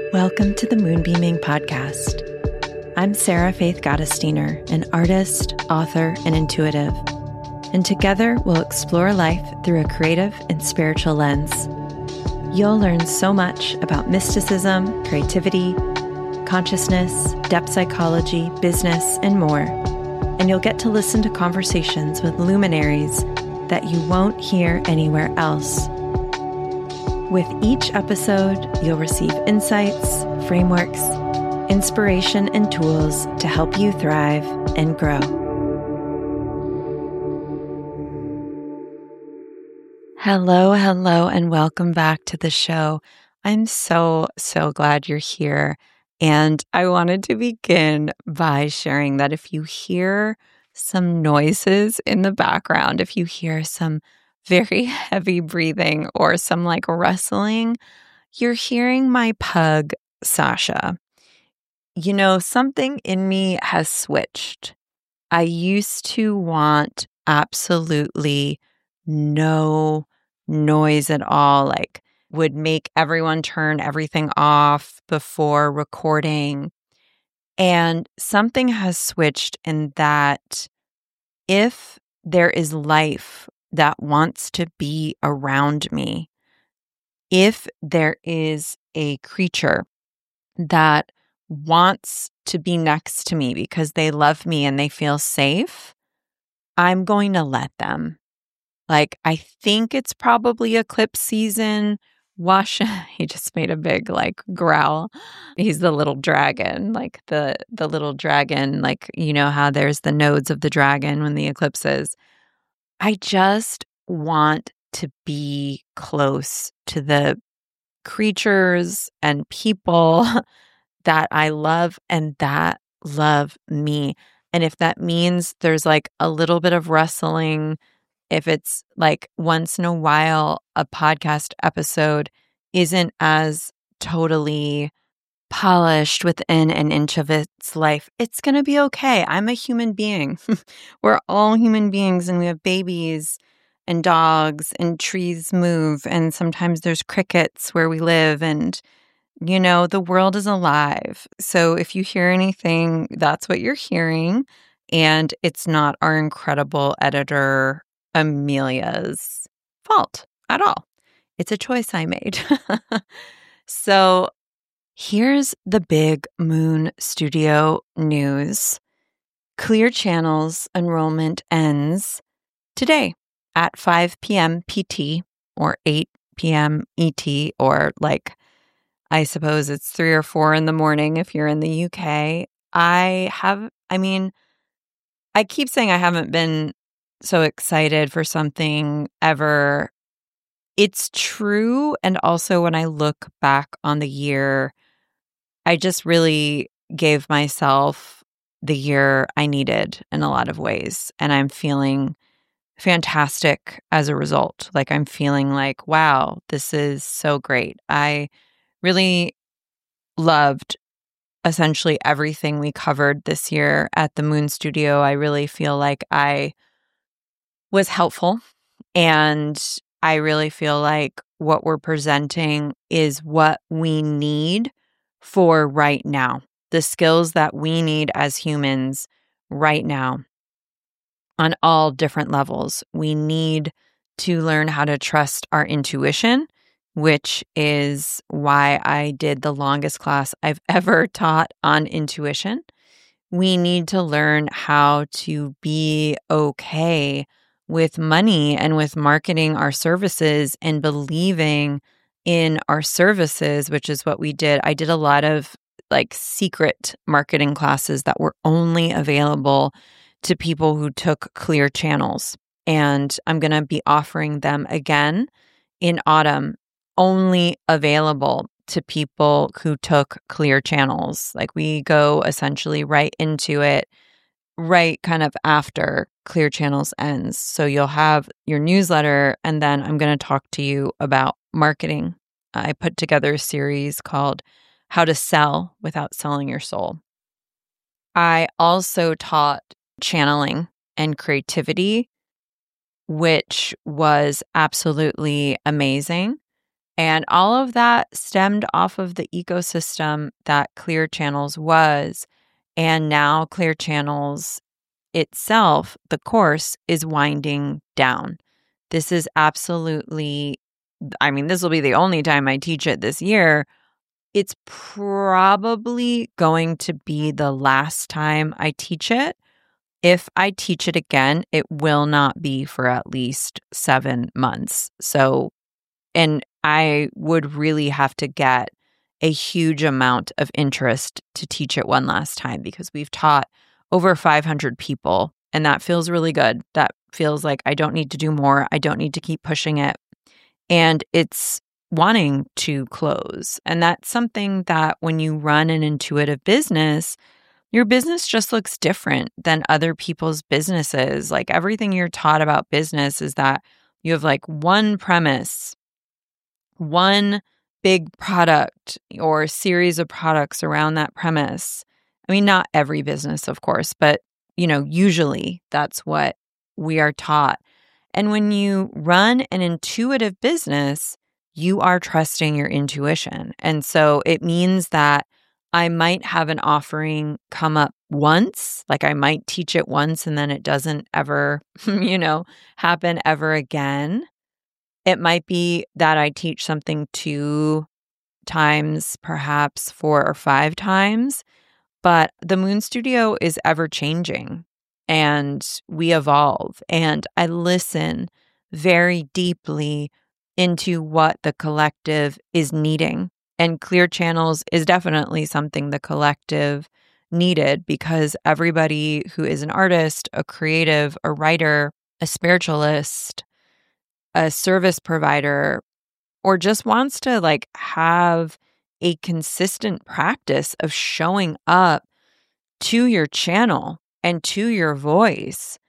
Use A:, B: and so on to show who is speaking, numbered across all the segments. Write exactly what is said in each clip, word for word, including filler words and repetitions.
A: Welcome to the Moonbeaming Podcast. I'm Sarah Faith Gottesdiener, an artist, author, and intuitive. And together we'll explore life through a creative and spiritual lens. You'll learn so much about mysticism, creativity, consciousness, depth psychology, business, and more. And you'll get to listen to conversations with luminaries that you won't hear anywhere else. With each episode, you'll receive insights, frameworks, inspiration, and tools to help you thrive and grow. Hello, hello, and welcome back to the show. I'm so, so glad you're here. And I wanted to begin by sharing that if you hear some noises in the background, if you hear some very heavy breathing or some like rustling, you're hearing my pug, Sasha. You know, something in me has switched. I used to want absolutely no noise at all, like would make everyone turn everything off before recording. And something has switched in that if there is life that wants to be around me, if there is a creature that wants to be next to me because they love me and they feel safe, I'm going to let them. Like, I think it's probably eclipse season. Wash, he just made a big like growl. He's the little dragon, like the the little dragon, like, you know how there's the nodes of the dragon when the eclipse is. I just want to be close to the creatures and people that I love and that love me. And if that means there's like a little bit of rustling, if it's like once in a while a podcast episode isn't as totally polished within an inch of its life, it's going to be okay. I'm a human being. We're all human beings and we have babies and dogs and trees move. And sometimes there's crickets where we live and, you know, the world is alive. So if you hear anything, that's what you're hearing. And it's not our incredible editor, Amelia's fault at all. It's a choice I made. So here's the big Moon Studio news. Clear Channel's enrollment ends today at five p.m. P T or eight p.m. E T, or like, I suppose it's three or four in the morning if you're in the U K. I have, I mean, I keep saying I haven't been so excited for something ever. It's true. And also when I look back on the year, I just really gave myself the year I needed in a lot of ways. And I'm feeling fantastic as a result. Like I'm feeling like, wow, this is so great. I really loved essentially everything we covered this year at the Moon Studio. I really feel like I was helpful, and I really feel like what we're presenting is what we need for right now, the skills that we need as humans right now on all different levels. We need to learn how to trust our intuition, which is why I did the longest class I've ever taught on intuition. We need to learn how to be okay with money and with marketing our services and believing in our services, which is what we did. I did a lot of like secret marketing classes that were only available to people who took Clear Channels. And I'm going to be offering them again in autumn, only available to people who took Clear Channels. Like we go essentially right into it, right kind of after Clear Channels ends. So you'll have your newsletter, and then I'm going to talk to you about marketing. I put together a series called How to Sell Without Selling Your Soul. I also taught channeling and creativity, which was absolutely amazing. And all of that stemmed off of the ecosystem that Clear Channels was. And now Clear Channels itself, the course, is winding down. This is absolutely, I mean, this will be the only time I teach it this year. It's probably going to be the last time I teach it. If I teach it again, it will not be for at least seven months. So, and I would really have to get a huge amount of interest to teach it one last time, because we've taught over five hundred people, and that feels really good. That feels like I don't need to do more. I don't need to keep pushing it. And it's wanting to close. And that's something that when you run an intuitive business, your business just looks different than other people's businesses. Like everything you're taught about business is that you have like one premise, one big product or series of products around that premise. I mean, not every business, of course, but you know, usually that's what we are taught. And when you run an intuitive business, you are trusting your intuition. And so it means that I might have an offering come up once, like I might teach it once and then it doesn't ever, you know, happen ever again. It might be that I teach something two times, perhaps four or five times, but the Moon Studio is ever changing and we evolve. And I listen very deeply into what the collective is needing. And Clear Channels is definitely something the collective needed, because everybody who is an artist, a creative, a writer, a spiritualist, a service provider, or just wants to like have a consistent practice of showing up to your channel and to your voice,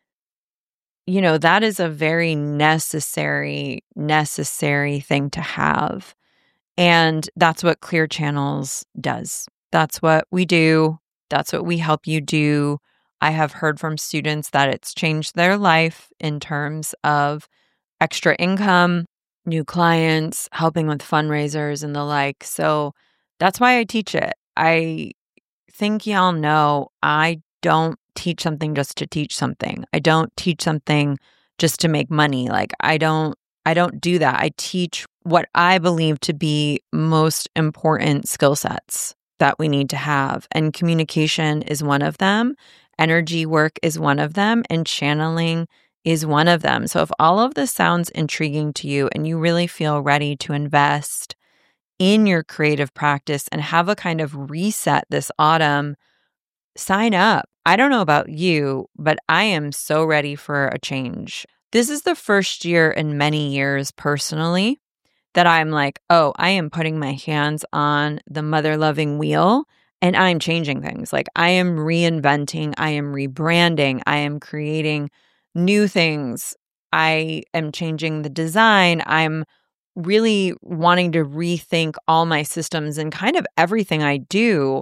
A: you know, that is a very necessary, necessary thing to have. And that's what Clear Channels does. That's what we do. That's what we help you do. I have heard from students that it's changed their life in terms of extra income, new clients, helping with fundraisers and the like. So that's why I teach it. I think y'all know I don't teach something just to teach something. I don't teach something just to make money. Like I don't I don't do that. I teach what I believe to be most important skill sets that we need to have. And communication is one of them. Energy work is one of them. And channeling is one of them. So if all of this sounds intriguing to you and you really feel ready to invest in your creative practice and have a kind of reset this autumn, sign up. I don't know about you, but I am so ready for a change. This is the first year in many years personally that I'm like, oh, I am putting my hands on the mother loving wheel and I'm changing things. Like I am reinventing, I am rebranding, I am creating new things. I am changing the design. I'm really wanting to rethink all my systems and kind of everything I do.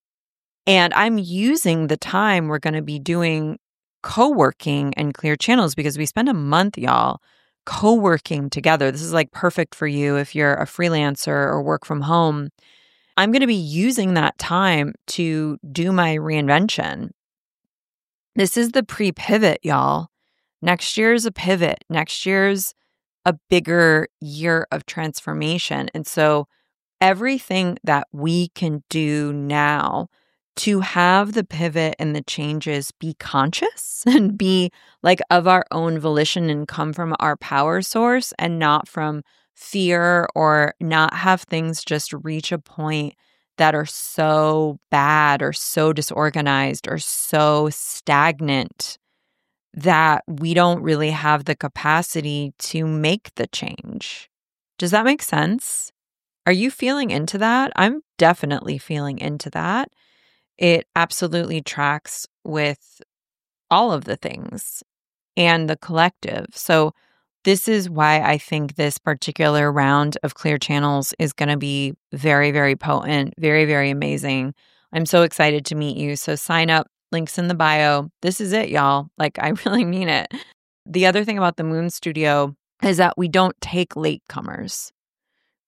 A: And I'm using the time we're going to be doing co-working and Clear Channels, because we spend a month, y'all, co-working together. This is like perfect for you if you're a freelancer or work from home. I'm going to be using that time to do my reinvention. This is the pre-pivot, y'all. Next year's a pivot. Next year's a bigger year of transformation. And so everything that we can do now to have the pivot and the changes be conscious and be like of our own volition and come from our power source and not from fear, or not have things just reach a point that are so bad or so disorganized or so stagnant that we don't really have the capacity to make the change. Does that make sense? Are you feeling into that? I'm definitely feeling into that. It absolutely tracks with all of the things and the collective. So this is why I think this particular round of Clear Channels is going to be very, very potent, very, very amazing. I'm so excited to meet you. So sign up, links in the bio. This is it, y'all. Like, I really mean it. The other thing about the Moon Studio is that we don't take latecomers.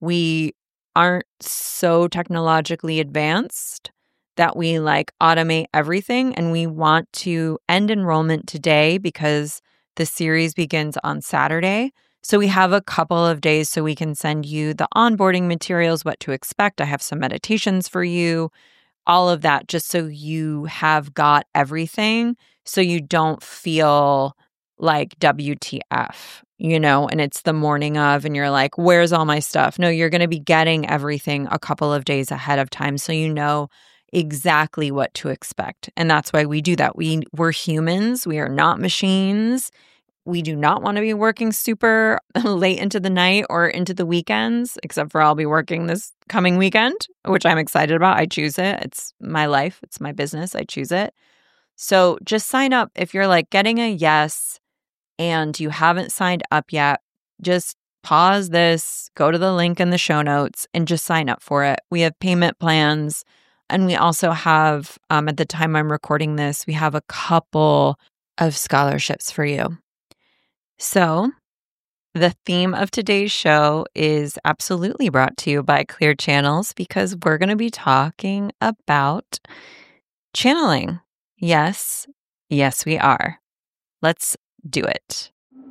A: we aren't so technologically advanced that we like automate everything, and we want to end enrollment today because the series begins on Saturday. So we have a couple of days so we can send you the onboarding materials, what to expect. I have some meditations for you, all of that, just so you have got everything so you don't feel like W T F, you know, and it's the morning of and you're like, where's all my stuff? No, you're going to be getting everything a couple of days ahead of time so you know exactly what to expect. And that's why we do that. We, we're humans. We are not machines. We do not want to be working super late into the night or into the weekends, except for I'll be working this coming weekend, which I'm excited about. I choose it. It's my life. It's my business. I choose it. So just sign up. If you're like getting a yes and you haven't signed up yet, just pause this, go to the link in the show notes and just sign up for it. We have payment plans. And we also have, um, at the time I'm recording this, we have a couple of scholarships for you. So the theme of today's show is absolutely brought to you by Clear Channels because we're going to be talking about channeling. Yes, yes, we are. Let's do it.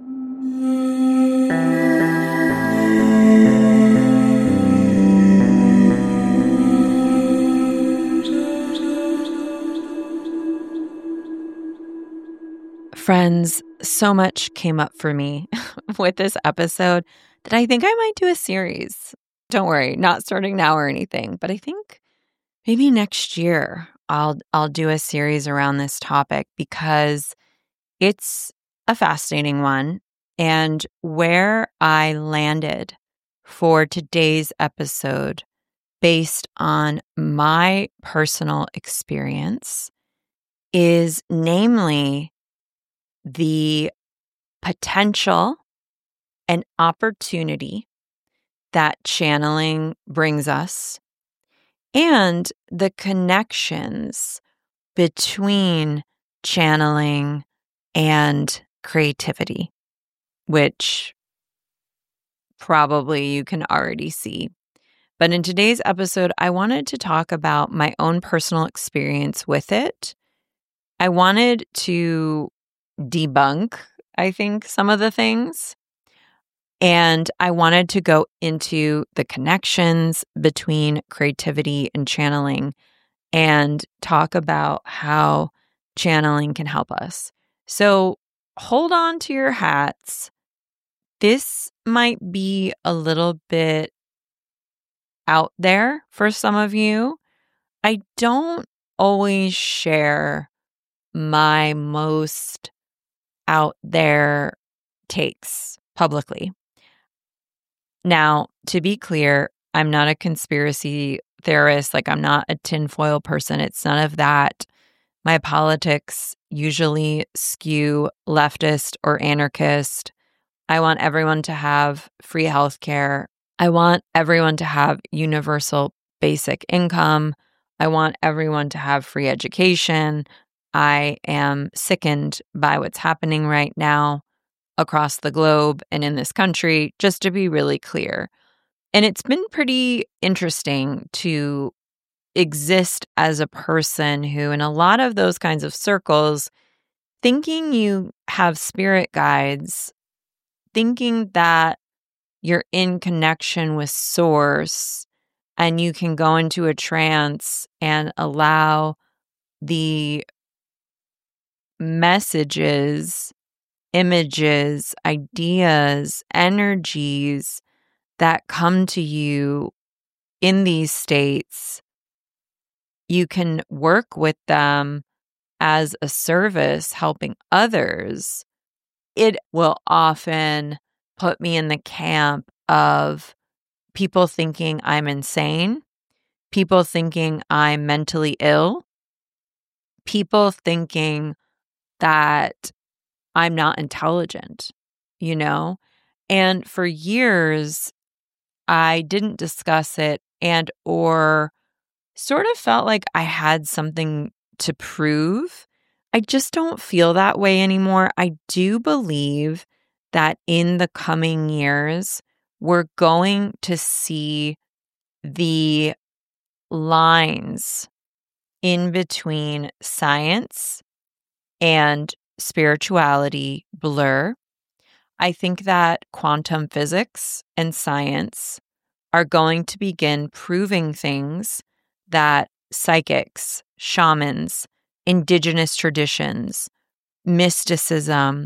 A: Friends, so much came up for me with this episode that I think I might do a series. Don't worry, not starting now or anything, but I think maybe next year I'll I'll do a series around this topic because it's a fascinating one. And where I landed for today's episode based on my personal experience is namely the potential and opportunity that channeling brings us and the connections between channeling and creativity, which probably you can already see. But in today's episode, I wanted to talk about my own personal experience with it. I wanted to debunk, I think, some of the things. And I wanted to go into the connections between creativity and channeling and talk about how channeling can help us. So hold on to your hats. This might be a little bit out there for some of you. I don't always share my most out there takes publicly. Now, to be clear, I'm not a conspiracy theorist. Like, I'm not a tinfoil person. It's none of that. My politics usually skew leftist or anarchist. I want everyone to have free healthcare. I want everyone to have universal basic income. I want everyone to have free education. I am sickened by what's happening right now across the globe and in this country, just to be really clear. And it's been pretty interesting to exist as a person who, in a lot of those kinds of circles, thinking you have spirit guides, thinking that you're in connection with source and you can go into a trance and allow the messages, images, ideas, energies that come to you in these states. You can work with them as a service, helping others. It will often put me in the camp of people thinking I'm insane, people thinking I'm mentally ill, people thinking that I'm not intelligent, you know? And for years, I didn't discuss it and or sort of felt like I had something to prove. I just don't feel that way anymore. I do believe that in the coming years, we're going to see the lines in between science and spirituality blur. I think that quantum physics and science are going to begin proving things that psychics, shamans, indigenous traditions, mysticism,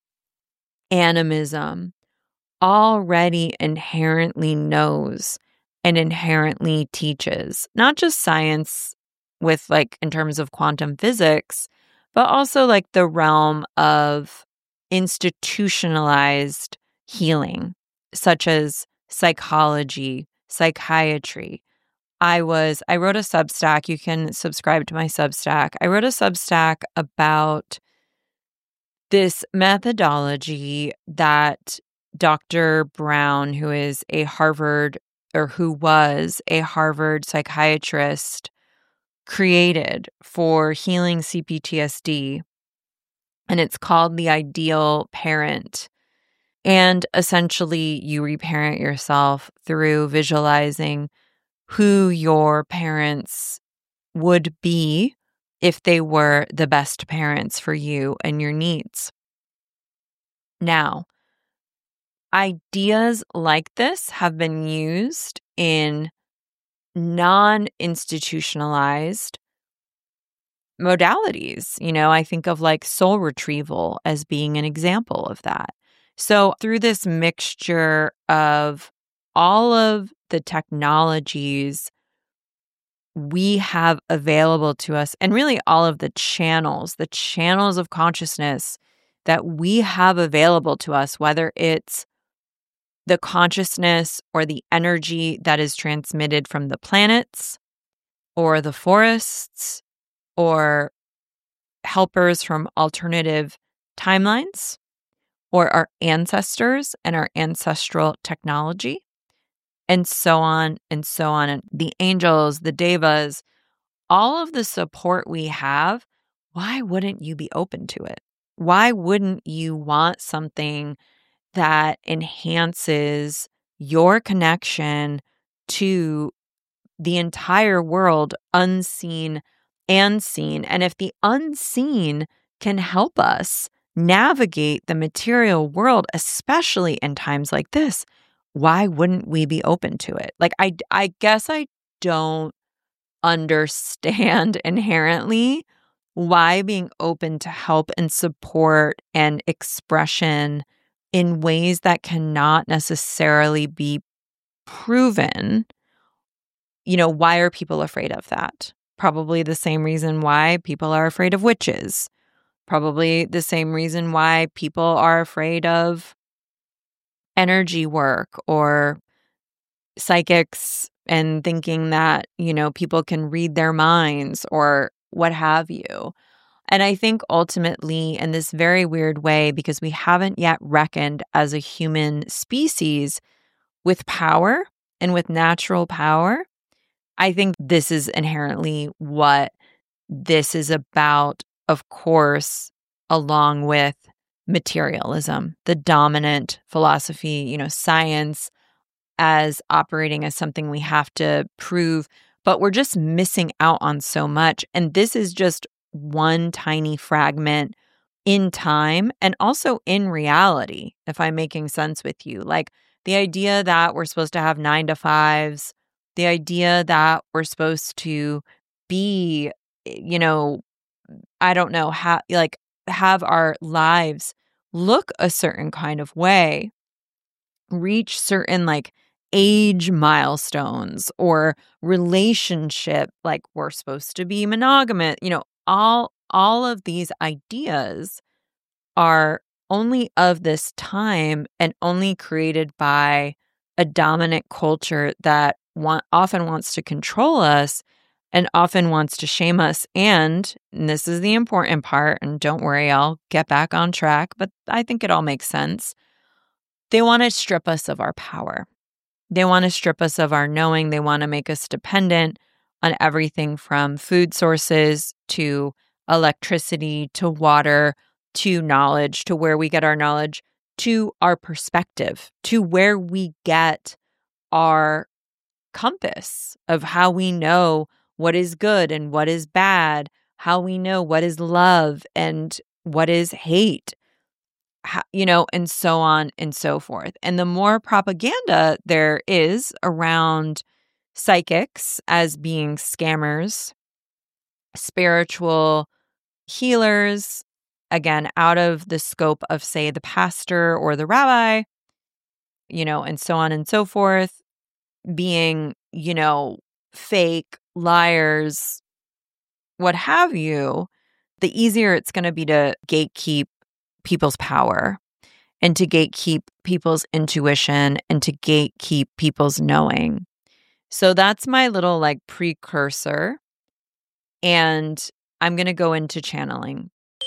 A: animism already inherently knows and inherently teaches. Not just science with like in terms of quantum physics, but also like the realm of institutionalized healing, such as psychology, psychiatry. I was, I wrote a Substack. You can subscribe to my Substack. I wrote a Substack about this methodology that Doctor Brown, who is a Harvard or who was a Harvard psychiatrist, created for healing C P T S D. And it's called The Ideal Parent. And essentially, you reparent yourself through visualizing who your parents would be if they were the best parents for you and your needs. Now, ideas like this have been used in non-institutionalized modalities. You know, I think of like soul retrieval as being an example of that. So through this mixture of all of the technologies we have available to us, and really all of the channels, the channels of consciousness that we have available to us, whether it's the consciousness or the energy that is transmitted from the planets or the forests or helpers from alternative timelines or our ancestors and our ancestral technology, and so on and so on. And the angels, the devas, all of the support we have, why wouldn't you be open to it? Why wouldn't you want something that enhances your connection to the entire world, unseen and seen? And if the unseen can help us navigate the material world, especially in times like this, why wouldn't we be open to it? Like, I, I guess I don't understand inherently why being open to help and support and expression in ways that cannot necessarily be proven, you know, why are people afraid of that? Probably the same reason why people are afraid of witches. Probably the same reason why people are afraid of energy work or psychics and thinking that, you know, people can read their minds or what have you. And I think ultimately, in this very weird way, because we haven't yet reckoned as a human species with power and with natural power, I think this is inherently what this is about, of course, along with materialism, the dominant philosophy, you know, science as operating as something we have to prove, but we're just missing out on so much. And this is just one tiny fragment in time and also in reality, if I'm making sense with you. Like the idea that we're supposed to have nine to fives, the idea that we're supposed to be, you know, I don't know, how, like have our lives look a certain kind of way, reach certain like age milestones or relationship, like we're supposed to be monogamous, you know, all all of these ideas are only of this time and only created by a dominant culture that want, often wants to control us and often wants to shame us. And, and this is the important part, and don't worry, I'll get back on track, but I think it all makes sense. They want to strip us of our power. They want to strip us of our knowing. They want to make us dependent on everything from food sources to electricity to water to knowledge, to where we get our knowledge, to our perspective, to where we get our compass of how we know what is good and what is bad, how we know what is love and what is hate, how, you know, and so on and so forth. And the more propaganda there is around psychics as being scammers, spiritual healers, again, out of the scope of, say, the pastor or the rabbi, you know, and so on and so forth, being, you know, fake, liars, what have you, the easier it's going to be to gatekeep people's power and to gatekeep people's intuition and to gatekeep people's knowing. So that's my little like precursor. And I'm going to go into channeling.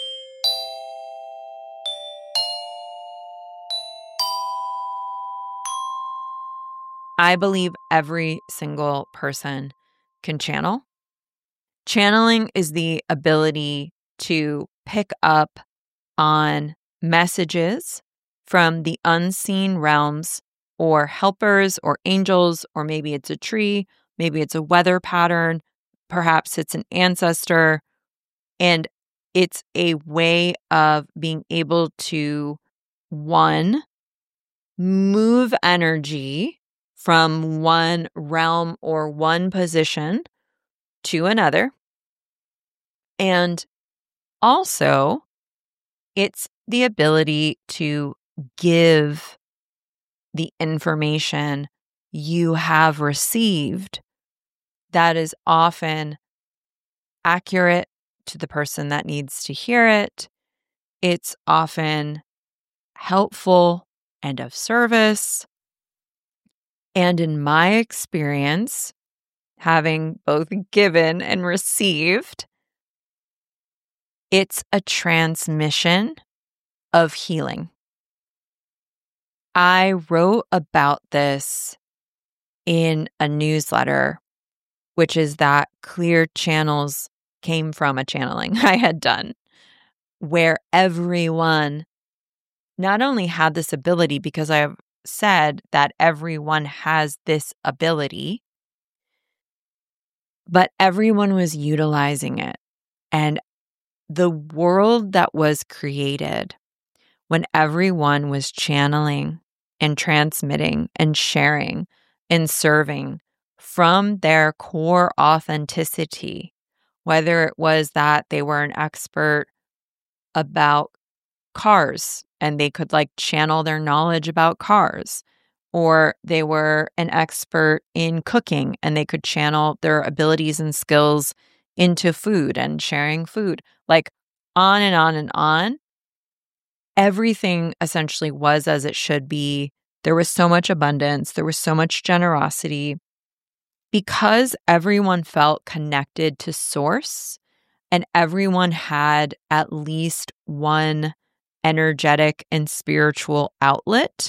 A: I believe every single person can channel. Channeling is the ability to pick up on messages from the unseen realms or helpers or angels, or maybe it's a tree, maybe it's a weather pattern, perhaps it's an ancestor. And it's a way of being able to, one, move energy from one realm or one position to another. And also, it's the ability to give the information you have received that is often accurate to the person that needs to hear it. It's often helpful and of service. And in my experience, having both given and received, it's a transmission of healing. I wrote about this in a newsletter, which is that Clear Channels came from a channeling I had done, where everyone not only had this ability, because I have said that everyone has this ability, but everyone was utilizing it. And the world that was created when everyone was channeling and transmitting and sharing and serving from their core authenticity, whether it was that they were an expert about cars and they could like channel their knowledge about cars, or they were an expert in cooking and they could channel their abilities and skills into food and sharing food, like on and on and on. Everything essentially was as it should be. There was so much abundance. There was so much generosity because everyone felt connected to source and everyone had at least one energetic and spiritual outlet.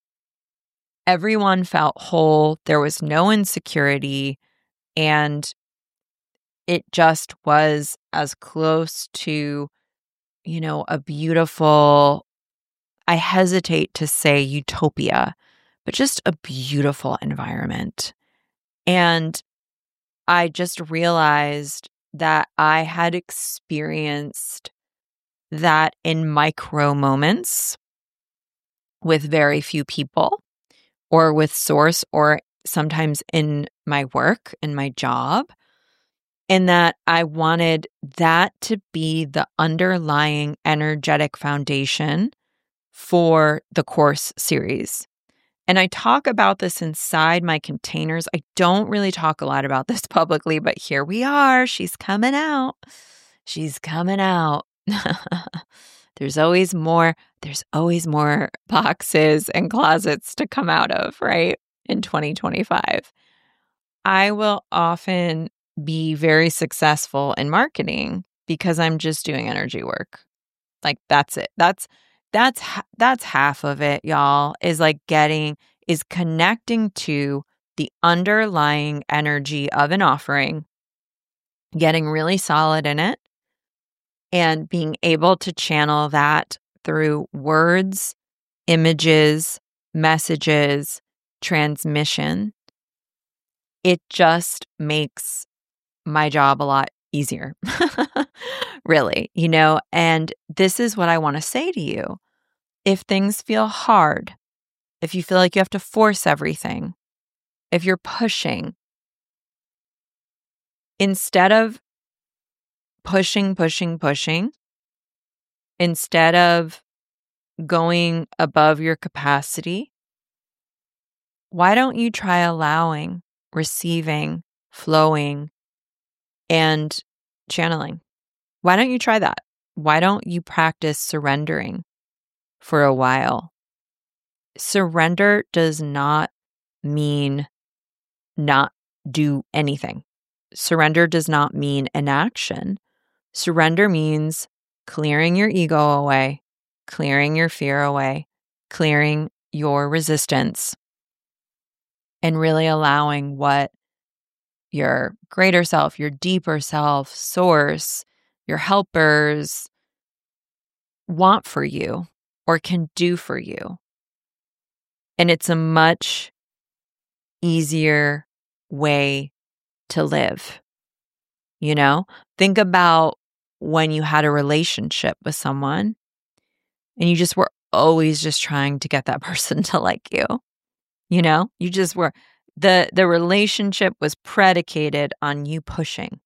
A: Everyone felt whole. There was no insecurity, and it just was as close to, you know, a beautiful, I hesitate to say utopia, but just a beautiful environment. And I just realized that I had experienced that in micro moments with very few people, or with source, or sometimes in my work, in my job, and that I wanted that to be the underlying energetic foundation for the course series. And I talk about this inside my containers. I don't really talk a lot about this publicly, but here we are. She's coming out. She's coming out. There's always more. There's always more boxes and closets to come out of, right? In twenty twenty-five. I will often be very successful in marketing because I'm just doing energy work. Like that's it. That's that's that's half of it, y'all, is like getting is connecting to the underlying energy of an offering, getting really solid in it, and being able to channel that through words images, messages, transmission, it just makes my job a lot easier. Really, you know, and this is what I want to say to you. If things feel hard, if you feel like you have to force everything, if you're pushing, instead of pushing, pushing, pushing, instead of going above your capacity, why don't you try allowing, receiving, flowing, and channeling? Why don't you try that? Why don't you practice surrendering for a while? Surrender does not mean not do anything. Surrender does not mean inaction. Surrender means clearing your ego away, clearing your fear away, clearing your resistance, and really allowing what your greater self, your deeper self, source, your helpers want for you or can do for you. And it's a much easier way to live. You know, think about when you had a relationship with someone and you just were always just trying to get that person to like you. You know, you just were, the the relationship was predicated on you pushing.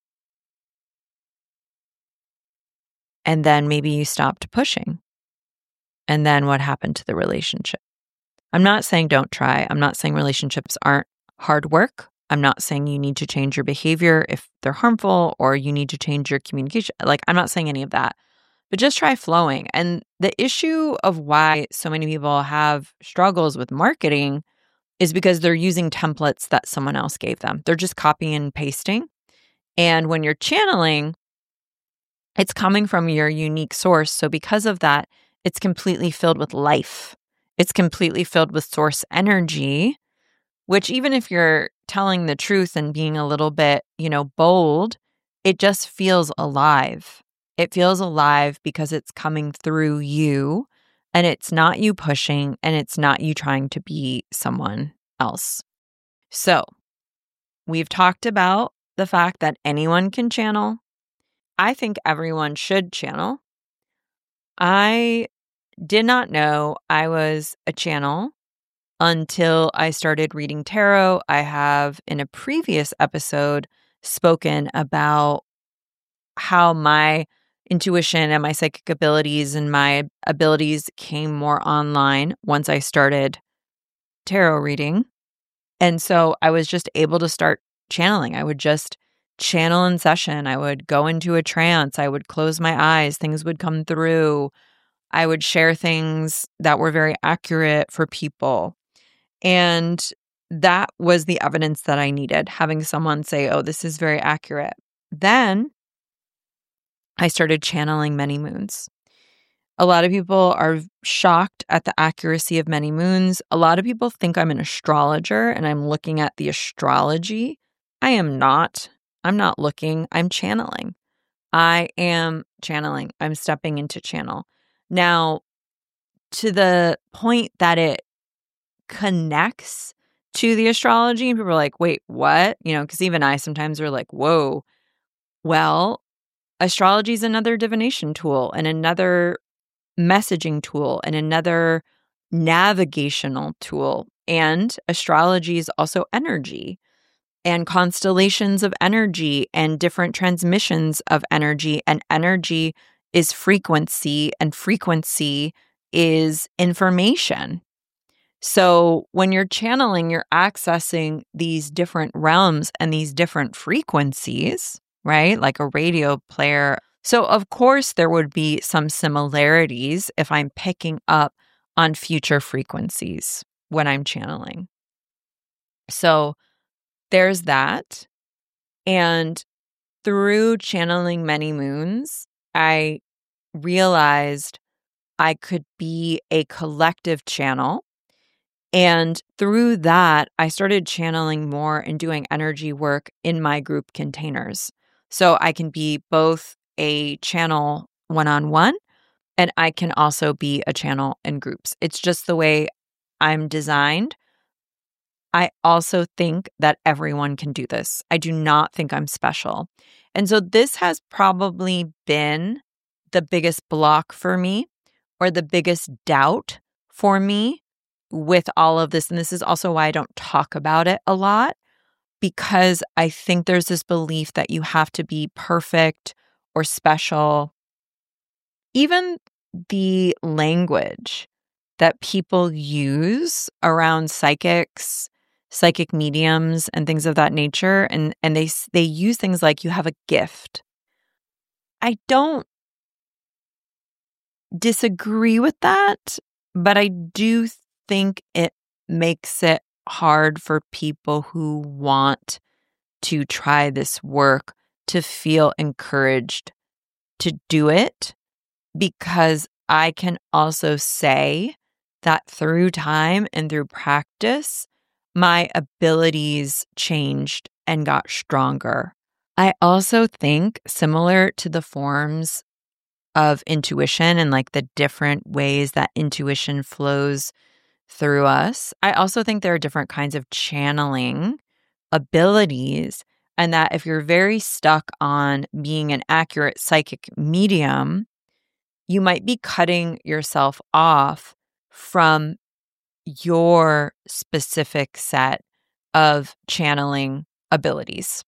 A: And then maybe you stopped pushing. And then what happened to the relationship? I'm not saying don't try. I'm not saying relationships aren't hard work. I'm not saying you need to change your behavior if they're harmful or you need to change your communication. Like, I'm not saying any of that, but just try flowing. And the issue of why so many people have struggles with marketing is because they're using templates that someone else gave them. They're just copying and pasting. And when you're channeling, it's coming from your unique source. So because of that, it's completely filled with life. It's completely filled with source energy, which even if you're telling the truth and being a little bit, you know, bold, it just feels alive. It feels alive because it's coming through you and it's not you pushing and it's not you trying to be someone else. So we've talked about the fact that anyone can channel. I think everyone should channel. I did not know I was a channel until I started reading tarot. I have, in a previous episode, spoken about how my intuition and my psychic abilities and my abilities came more online once I started tarot reading. And so I was just able to start channeling. I would just channel in session. I would go into a trance. I would close my eyes. Things would come through. I would share things that were very accurate for people. And that was the evidence that I needed, having someone say, oh, this is very accurate. Then I started channeling many moons. A lot of people are shocked at the accuracy of many moons. A lot of people think I'm an astrologer and I'm looking at the astrology. I am not. I'm not looking. I'm channeling. I am channeling. I'm stepping into channel. Now, to the point that it connects to the astrology, and people are like, wait, what? You know, because even I sometimes are like, whoa. Well, astrology is another divination tool and another messaging tool and another navigational tool. And astrology is also energy and constellations of energy and different transmissions of energy. And energy is frequency, and frequency is information. So when you're channeling, you're accessing these different realms and these different frequencies, right? Like a radio player. So of course there would be some similarities if I'm picking up on future frequencies when I'm channeling. So there's that. And through channeling many moons, I realized I could be a collective channel. And through that, I started channeling more and doing energy work in my group containers. So I can be both a channel one-on-one, And I can also be a channel in groups. It's just the way I'm designed. I also think that everyone can do this. I do not think I'm special. And so this has probably been the biggest block for me, or the biggest doubt for me with all of this. And this is also why I don't talk about it a lot, because I think there's this belief that you have to be perfect or special. Even the language that people use around psychics, psychic mediums, and things of that nature, and and they they use things like you have a gift. I don't disagree with that, but I do think it makes it hard for people who want to try this work to feel encouraged to do it, because I can also say that through time and through practice, my abilities changed and got stronger. I also think, similar to the forms of intuition and like the different ways that intuition flows through us, I also think there are different kinds of channeling abilities, and that if you're very stuck on being an accurate psychic medium, you might be cutting yourself off from your specific set of channeling abilities,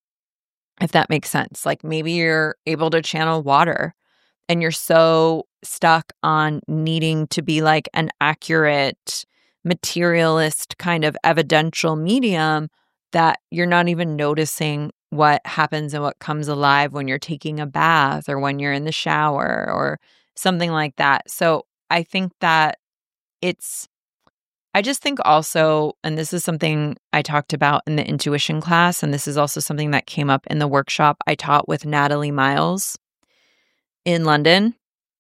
A: if that makes sense. Like maybe you're able to channel water and you're so stuck on needing to be like an accurate, materialist kind of evidential medium that you're not even noticing what happens and what comes alive when you're taking a bath or when you're in the shower or something like that. So I think that it's, I just think also, and this is something I talked about in the intuition class, and this is also something that came up in the workshop I taught with Natalie Miles in London.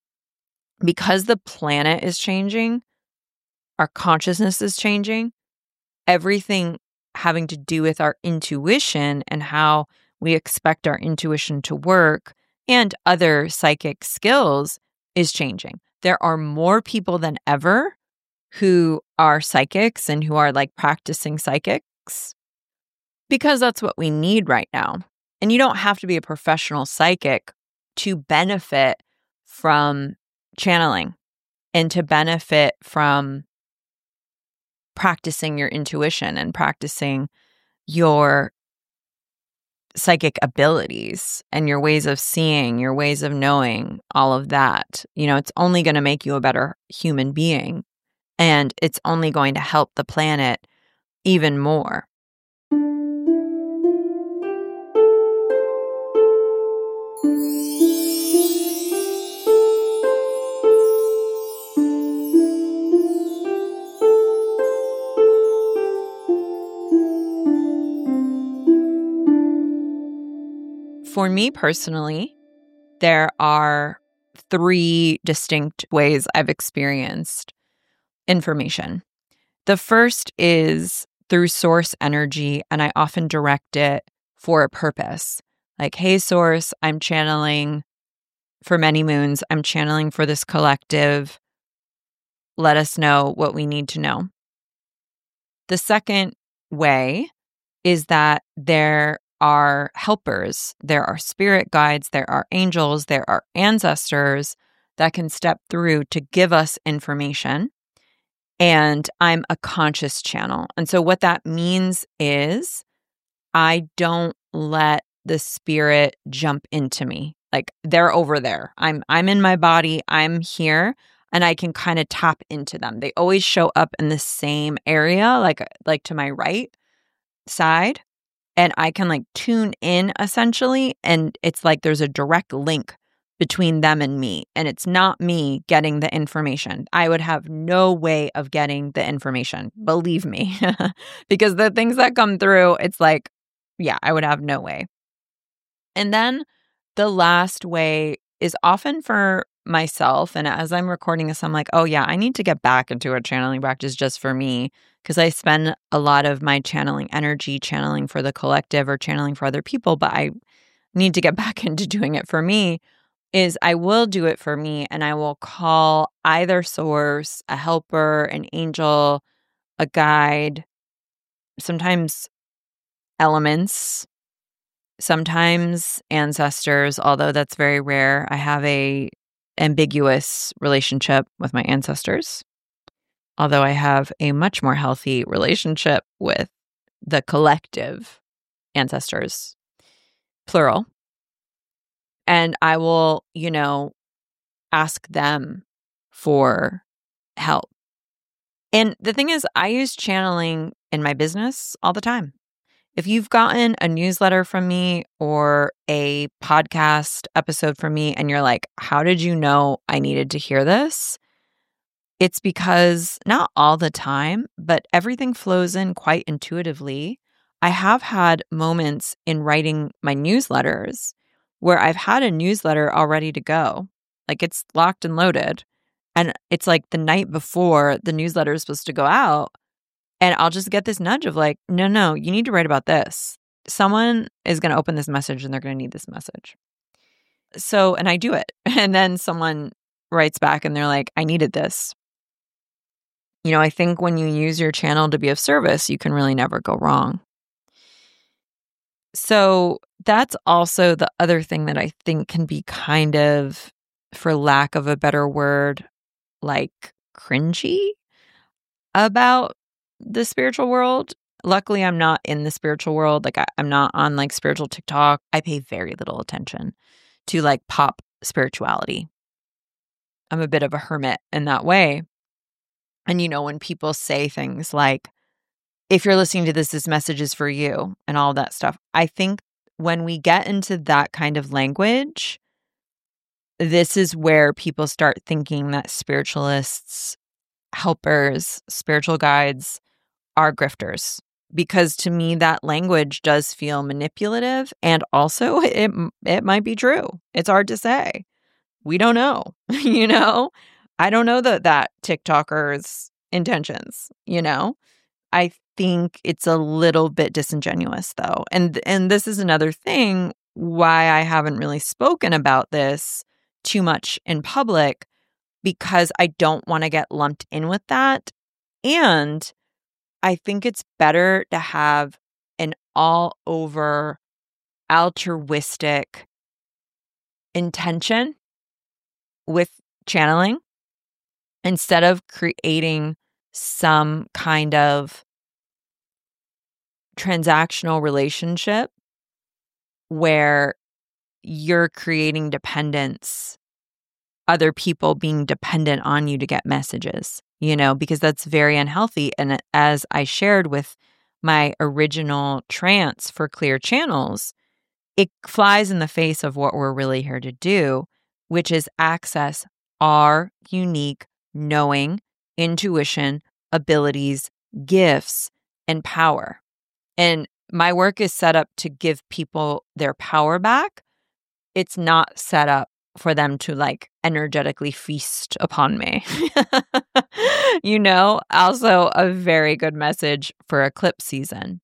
A: Because the planet is changing, our consciousness is changing, everything having to do with our intuition and how we expect our intuition to work and other psychic skills is changing. There are more people than ever who are psychics and who are like practicing psychics, because that's what we need right now. And you don't have to be a professional psychic to benefit from channeling and to benefit from practicing your intuition and practicing your psychic abilities and your ways of seeing, your ways of knowing, all of that. You know, it's only going to make you a better human being, and it's only going to help the planet even more. For me personally, there are three distinct ways I've experienced information. The first is through source energy, and I often direct it for a purpose. Like, hey, source, I'm channeling for many moons. I'm channeling for this collective. Let us know what we need to know. The second way is that there are helpers, there are spirit guides, there are angels, there are ancestors that can step through to give us information. And I'm a conscious channel. And so what that means is I don't let the spirit jump into me. Like they're over there. I'm I'm in my body, I'm here, and I can kind of tap into them. They always show up in the same area, like like to my right side. And I can like tune in essentially. And it's like there's a direct link between them and me. And it's not me getting the information. I would have no way of getting the information, believe me. Because the things that come through, it's like, yeah, I would have no way. And then the last way is often for myself. And as I'm recording this, I'm like, oh yeah, I need to get back into a channeling practice just for me, because I spend a lot of my channeling energy channeling for the collective or channeling for other people, but I need to get back into doing it for me. is I will do it for me, and I will call either source, a helper, an angel, a guide, sometimes elements, sometimes ancestors, although that's very rare. I have a ambiguous relationship with my ancestors, although I have a much more healthy relationship with the collective ancestors, plural. And I will, you know, ask them for help. And the thing is, I use channeling in my business all the time. If you've gotten a newsletter from me or a podcast episode from me and you're like, how did you know I needed to hear this? It's because not all the time, but everything flows in quite intuitively. I have had moments in writing my newsletters where I've had a newsletter all ready to go. Like it's locked and loaded. And it's like the night before the newsletter is supposed to go out. And I'll just get this nudge of like, no, no, you need to write about this. Someone is going to open this message and they're going to need this message. So, and I do it. And then someone writes back and they're like, I needed this. You know, I think when you use your channel to be of service, you can really never go wrong. So that's also the other thing that I think can be kind of, for lack of a better word, like cringy about the spiritual world. Luckily, I'm not in the spiritual world. Like I, I'm not on like spiritual TikTok. I pay very little attention to like pop spirituality. I'm a bit of a hermit in that way. And you know, when people say things like, if you're listening to this, this message is for you and all that stuff. I think when we get into that kind of language, this is where people start thinking that spiritualists, helpers, spiritual guides are grifters. Because to me, that language does feel manipulative. And also, it, it might be true. It's hard to say. We don't know, you know? I don't know that that TikToker's intentions, you know? I think it's a little bit disingenuous though. And and this is another thing why I haven't really spoken about this too much in public, because I don't want to get lumped in with that. And I think it's better to have an all over altruistic intention with channeling instead of creating some kind of transactional relationship where you're creating dependence, other people being dependent on you to get messages, you know, because that's very unhealthy. And as I shared with my original trance for clear channels, it flies in the face of what we're really here to do, which is access our unique knowing, intuition, abilities, gifts, and power. And my work is set up to give people their power back. It's not set up for them to like energetically feast upon me. You know, also a very good message for eclipse season.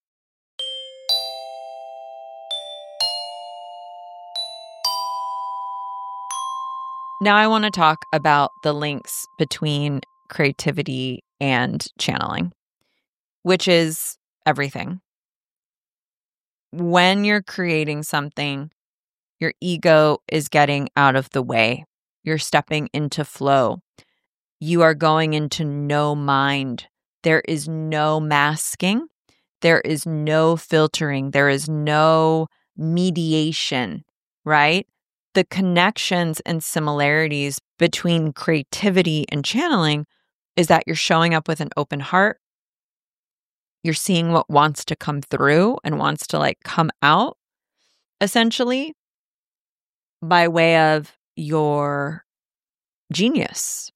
A: Now I want to talk about the links between creativity and channeling, which is everything. When you're creating something, your ego is getting out of the way. You're stepping into flow. You are going into no mind. There is no masking. There is no filtering. There is no mediation, right? The connections and similarities between creativity and channeling is that you're showing up with an open heart. You're seeing what wants to come through and wants to like come out, essentially, by way of your genius.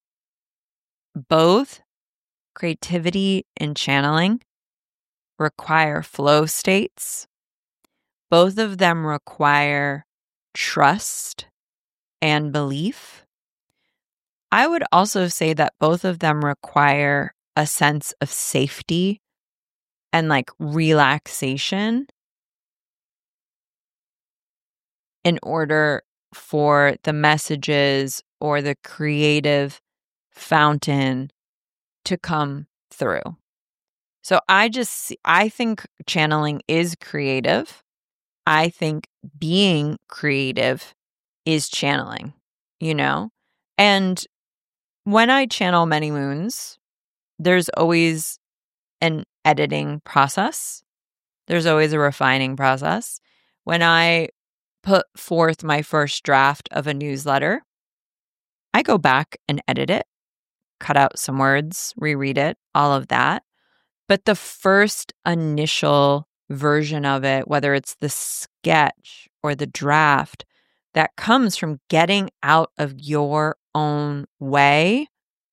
A: Both creativity and channeling require flow states. Both of them require trust and belief. I would also say that both of them require a sense of safety and like relaxation in order for the messages or the creative fountain to come through. So I just, I think channeling is creative. I think being creative is channeling, you know? And when I channel Many Moons, there's always an editing process. There's always a refining process. When I put forth my first draft of a newsletter, I go back and edit it, cut out some words, reread it, all of that. But the first initial version of it, whether it's the sketch or the draft, that comes from getting out of your own way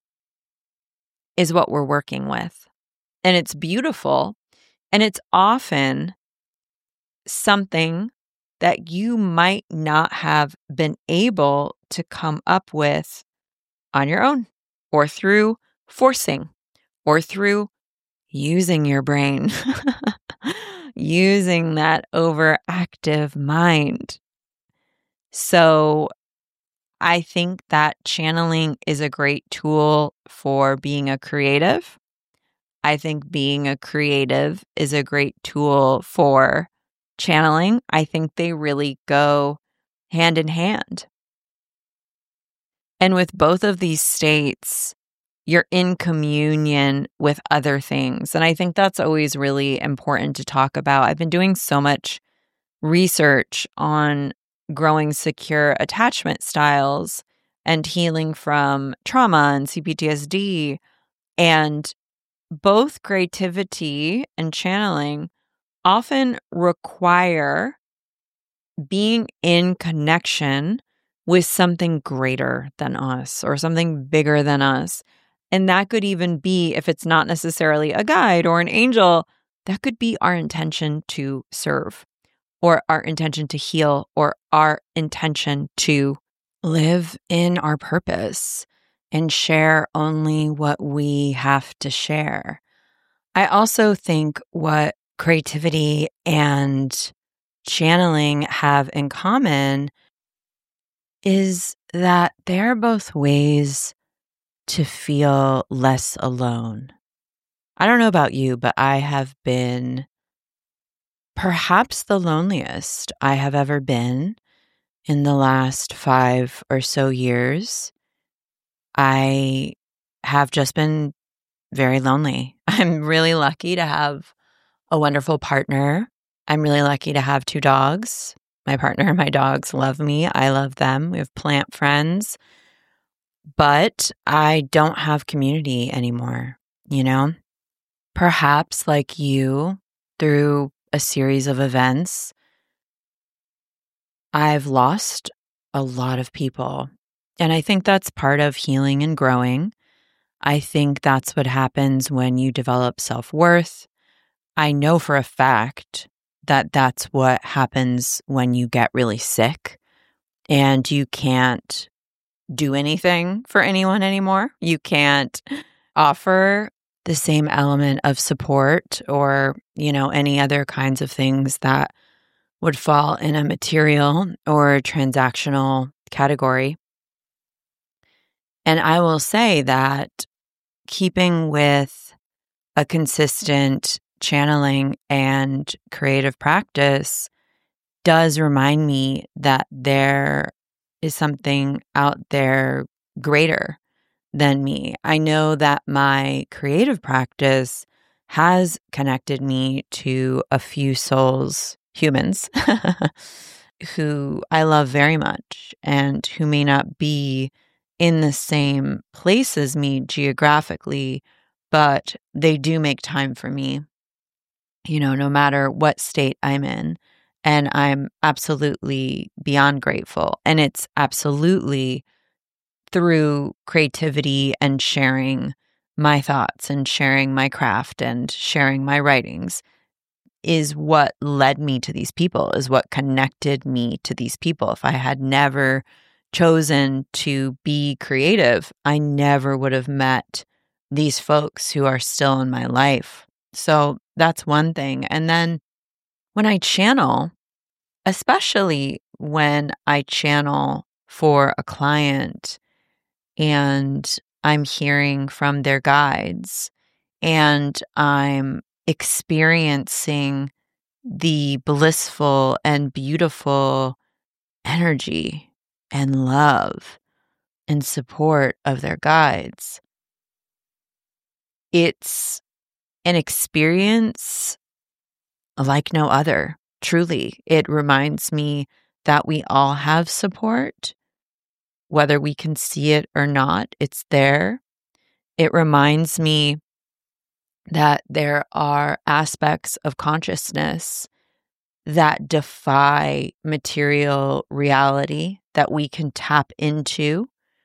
A: is what we're working with. And it's beautiful. And it's often something that you might not have been able to come up with on your own, or through forcing, or through using your brain, using that overactive mind. So I think that channeling is a great tool for being a creative. I think being a creative is a great tool for channeling. I think they really go hand in hand. And with both of these states, you're in communion with other things. And I think that's always really important to talk about. I've been doing so much research on growing secure attachment styles and healing from trauma and C P T S D. And both creativity and channeling often require being in connection with something greater than us or something bigger than us. And that could even be, if it's not necessarily a guide or an angel, that could be our intention to serve, or our intention to heal, or our intention to live in our purpose and share only what we have to share. I also think what creativity and channeling have in common is that they're both ways to feel less alone. I don't know about you, but I have been perhaps the loneliest I have ever been in the last five or so years. I have just been very lonely. I'm really lucky to have a wonderful partner. I'm really lucky to have two dogs. My partner and my dogs love me. I love them. We have plant friends. But I don't have community anymore, you know? Perhaps like you, through a series of events, I've lost a lot of people. And I think that's part of healing and growing. I think that's what happens when you develop self-worth. I know for a fact that that's what happens when you get really sick and you can't do anything for anyone anymore. You can't offer the same element of support or, you know, any other kinds of things that would fall in a material or transactional category. And I will say that keeping with a consistent channeling and creative practice does remind me that there is something out there greater than me. I know that my creative practice has connected me to a few souls, humans, who I love very much and who may not be in the same place as me geographically, but they do make time for me, you know, no matter what state I'm in. And I'm absolutely beyond grateful. And it's absolutely through creativity and sharing my thoughts and sharing my craft and sharing my writings is what led me to these people, is what connected me to these people. If I had never chosen to be creative, I never would have met these folks who are still in my life. So that's one thing. And then when I channel, especially when I channel for a client and I'm hearing from their guides and I'm experiencing the blissful and beautiful energy and love and support of their guides. It's an experience like no other. Truly, it reminds me that we all have support, whether we can see it or not, it's there. It reminds me that there are aspects of consciousness that defy material reality that we can tap into.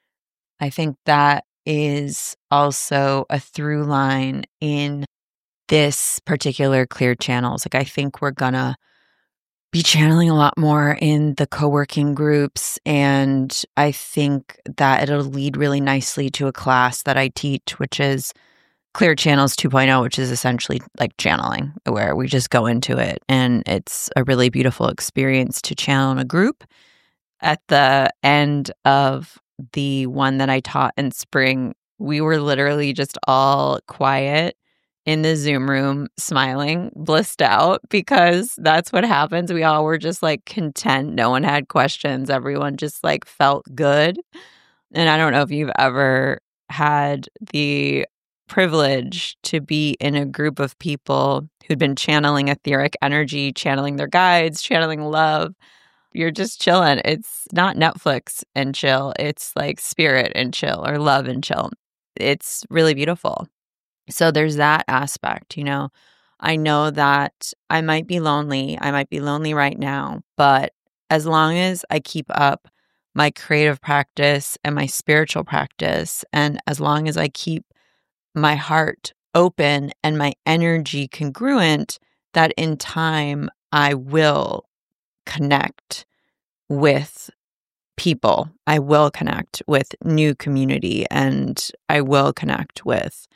A: I think that is also a through line in this particular Clear Channels. Like, I think we're gonna be channeling a lot more in the co-working groups, and I think that it'll lead really nicely to a class that I teach, which is Clear Channels two point oh, which is essentially like channeling, where we just go into it, and it's a really beautiful experience to channel in a group. At the end of the one that I taught in spring, we were literally just all quiet in the Zoom room, smiling, blissed out, because that's what happens. We all were just like content. No one had questions. Everyone just like felt good. And I don't know if you've ever had the privilege to be in a group of people who'd been channeling etheric energy, channeling their guides, channeling love. You're just chilling. It's not Netflix and chill. It's like spirit and chill, or love and chill. It's really beautiful. So there's that aspect, you know. I know that I might be lonely. I might be lonely right now, but as long as I keep up my creative practice and my spiritual practice, and as long as I keep my heart open and my energy congruent, that in time I will connect with people. I will connect with new community, and I will connect with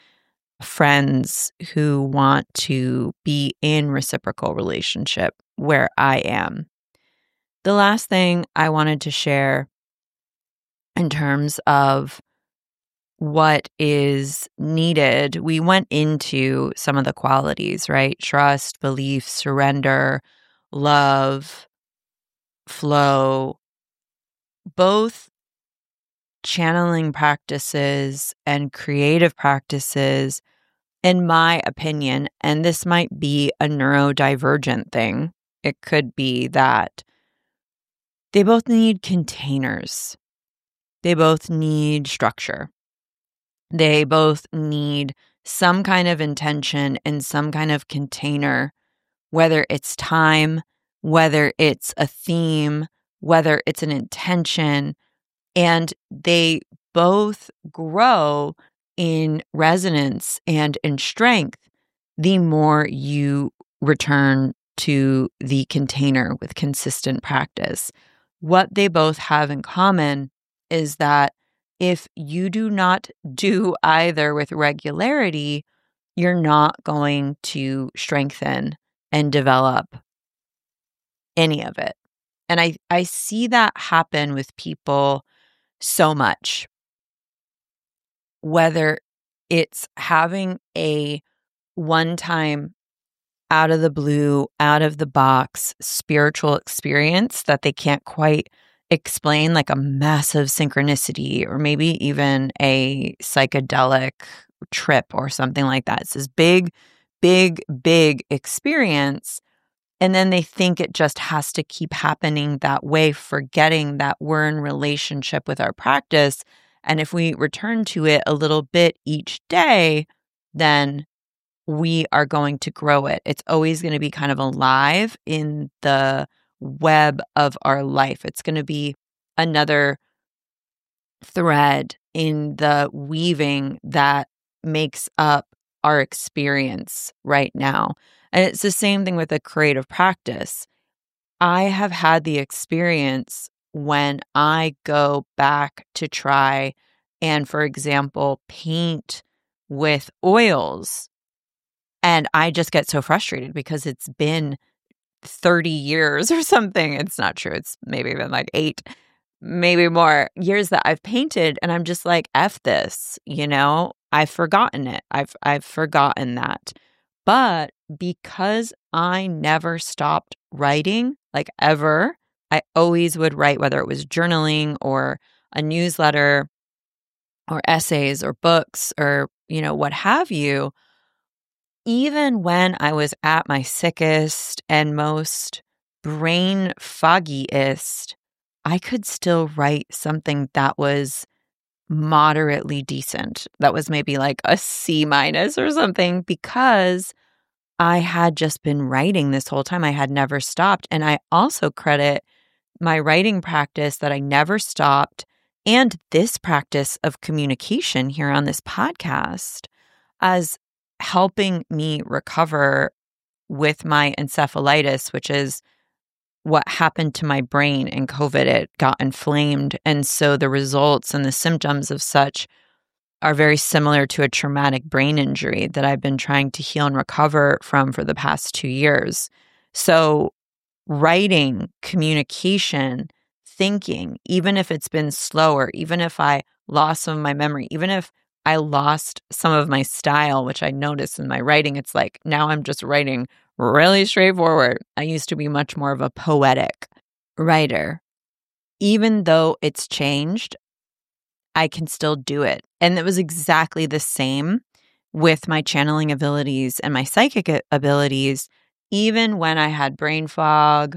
A: friends who want to be in reciprocal relationship where I am. The last thing I wanted to share in terms of what is needed, we went into some of the qualities, right? Trust, belief, surrender, love, flow. Both channeling practices and creative practices, in my opinion, and this might be a neurodivergent thing, it could be that they both need containers. They both need structure. They both need some kind of intention and some kind of container, whether it's time, whether it's a theme, whether it's an intention, and they both grow in resonance and in strength the more you return to the container with consistent practice. What they both have in common is that if you do not do either with regularity, you're not going to strengthen and develop any of it. And I, I see that happen with people so much, whether it's having a one-time out of the blue, out of the box spiritual experience that they can't quite explain, like a massive synchronicity or maybe even a psychedelic trip or something like that. It's this big, big, big experience. And then they think it just has to keep happening that way, forgetting that we're in relationship with our practice. And if we return to it a little bit each day, then we are going to grow it. It's always going to be kind of alive in the web of our life. It's going to be another thread in the weaving that makes up our experience right now. And it's the same thing with a creative practice. I have had the experience when I go back to try and, for example, paint with oils. And I just get so frustrated because it's been thirty years or something. It's not true. It's maybe been like eight, maybe more years that I've painted. And I'm just like, F this, you know, I've forgotten it. I've, I've forgotten that. But because I never stopped writing, like ever, I always would write, whether it was journaling or a newsletter or essays or books or, you know, what have you. Even when I was at my sickest and most brain foggiest, I could still write something that was moderately decent. That was maybe like a C minus or something, because I had just been writing this whole time. I had never stopped. And I also credit my writing practice that I never stopped and this practice of communication here on this podcast as helping me recover with my encephalitis, which is what happened to my brain in COVID. It got inflamed. And so the results and the symptoms of such are very similar to a traumatic brain injury that I've been trying to heal and recover from for the past two years. So writing, communication, thinking, even if it's been slower, even if I lost some of my memory, even if I lost some of my style, which I noticed in my writing, it's like now I'm just writing really straightforward. I used to be much more of a poetic writer. Even though it's changed, I can still do it. And it was exactly the same with my channeling abilities and my psychic abilities. Even when I had brain fog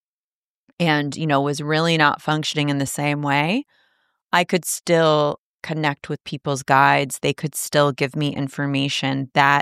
A: and, you know, was really not functioning in the same way, I could still connect with people's guides. They could still give me information. That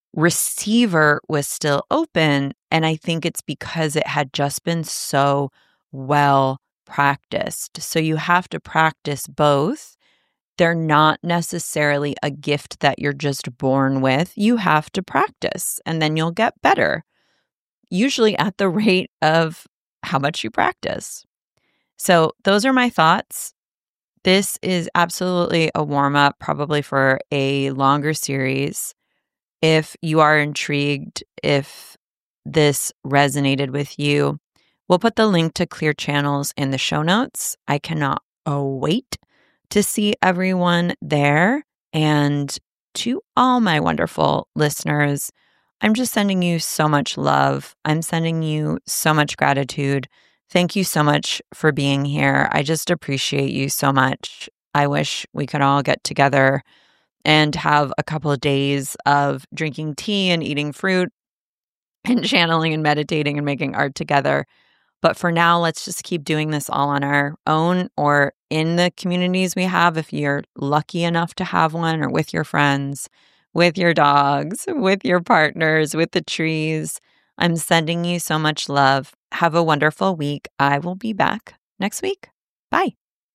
A: receiver was still open. And I think it's because it had just been so well practiced. So you have to practice both. They're not necessarily a gift that you're just born with. You have to practice, and then you'll get better, usually at the rate of how much you practice. So those are my thoughts. This is absolutely a warm-up, probably for a longer series. If you are intrigued, if this resonated with you, we'll put the link to Clear Channels in the show notes. I cannot wait to see everyone there. And to all my wonderful listeners, I'm just sending you so much love. I'm sending you so much gratitude. Thank you so much for being here. I just appreciate you so much. I wish we could all get together and have a couple of days of drinking tea and eating fruit and channeling and meditating and making art together. But for now, let's just keep doing this all on our own or in the communities we have, if you're lucky enough to have one, or with your friends, with your dogs, with your partners, with the trees. I'm sending you so much love. Have a wonderful week. I will be back next week. Bye.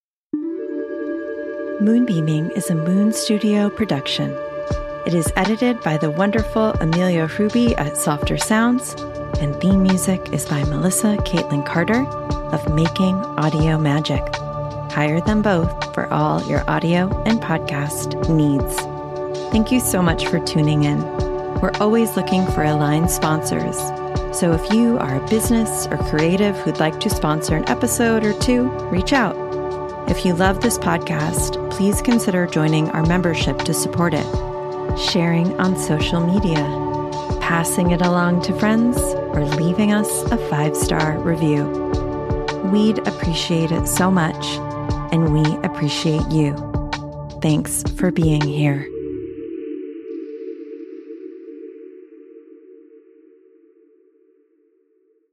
B: Moonbeaming is a Moon Studio production. It is edited by the wonderful Amelia Ruby at Softer Sounds, and theme music is by Melissa Caitlin Carter of Making Audio Magic. Hire them both for all your audio and podcast needs. Thank you so much for tuning in. We're always looking for aligned sponsors. So if you are a business or creative who'd like to sponsor an episode or two, reach out. If you love this podcast, please consider joining our membership to support it, sharing on social media, passing it along to friends, or leaving us a five-star review. We'd appreciate it so much, and we appreciate you. Thanks for being here.